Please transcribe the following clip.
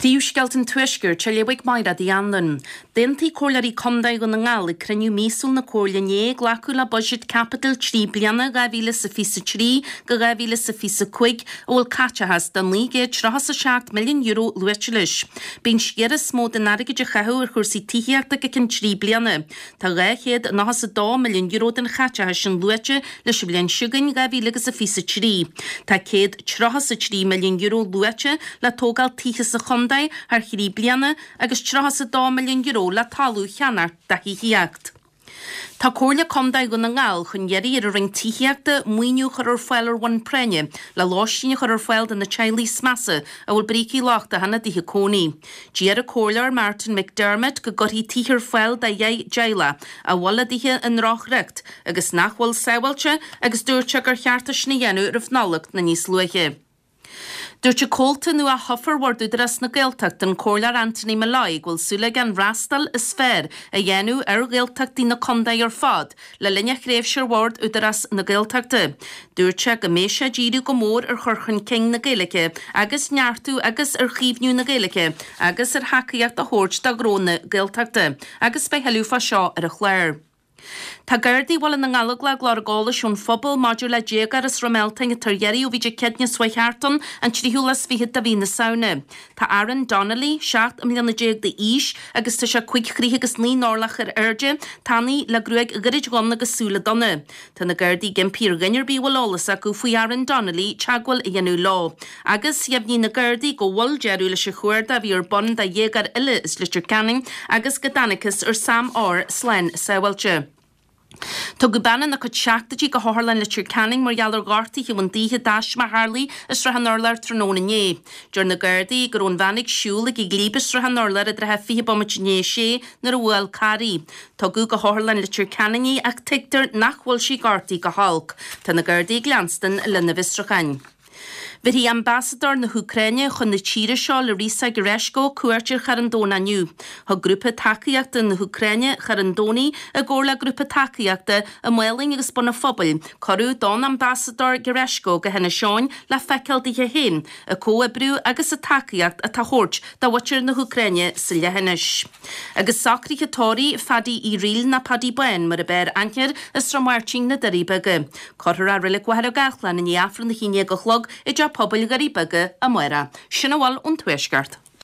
Príúsgelten tuisgur trilewig maira di andan. Denti cólarí comdaig an ngal I creniu mísul na cóla nie glacu la budget capital 3 bliana gavile sa fisa 3 gavile sa fisa 5 ol catcha has dan lige 3.7 million euro luetchelish. Bin sgera smó den narige de chahu chursi tihiachta gecin 3 bliana. Ta gaihed na has 2 million euro den catcha has an luetche le shiblian shugan gavile sa fisa 3. Ta ked 3.3 million euro luetche la togal tihis sa Hyundai har chrí bliana agus 3.2 million euro la talú cheanart da hihiacht. Tá cóla comdaig go na ngal chun yeri ar a ring tihiachta muinú chur feiler one prenne la láisíne chur feil na Chinese smassa a bhfuil brící láchta hana dí hicóní. Díar a cólar Martin McDermott go gorí tihir feil da jaila a walla díthe an ráchrecht agus nachhfuil sewailte agus dúirte gur chearta sníhéanú ar fnálacht na níos luige. Dúirte cólta nu a hoffer wardu dras na gaeltacht an cólar Anthony Malaig will súla gan rastal is sfér a dhéanú ar gaeltacht na condaí ar fad le linne chréifsir ward udras na gaeltachta. Dúirte go méise díru go mór ar churchan king na gaelice agus neartú agus ar chívniú na gaelice agus ar hacaíocht a hort da gróna gaeltachta agus bei helúfa seo ar a chléir. Tá Gardaí wala na ngalagla glárgála siún phobal maidir le dégar is romelting a targeri ó bhíidir cedne swaitharton an tríhúlas fihid a bhí na sauna. Tá Aaron Donnelly, 7 million de ís agus tá se chuig chríthe agus ní nálach ar airde, tánaí le gruig garid gona agus súla donna. Tá na Gardaí gimpír ginnear bí bhlálas a go faoi Aaron Donnelly teagháil i dhéanú lá. Agus siabhní na Gardaí go bhil dearú le se chuirda bhí ar bon da dhégar ile is litir canning agus godanicus ar Sam R. Slen sewailte. Tá go banna na chud seachtatí go háirlainn le tír canning mar geallar gátaí hiúan díthe dáis mar Harley is rahan orlar tróna né. Dúir na Gardaí gur ón bhanig siúla i glíbis rahan orlar a drethe fihe bommit né sé nar a bhfuil carí. Tá go háirlainn le tír canningí ach teictar nachhfuil sí gátaí go halk. Tá na Gardaí glanstan lena vistrachain. Bhí ambassador na Ukraine chun na tíre seo le Risa Gereshko cuairtir charandóna nniu. Tá grúpa takeíachta na Ukraine charandóní a ggóla grúpa takeíachta a mailing agus buna phobal. Corú don ambassador Gereshko go hena seáin le feiceiltíthe héin a cóabrú agus a takeíacht a tahort da watir na Ukraine sa lehenis. Agus sacríthe tóí fadí I riil na padí buin mar a bear ancher is ramarting na daríbege. Corthar a rilik wahar a gachlan in iafran na híine go chlog I job pobl garíbege a muera. Sinna bhil ón tuaisceart.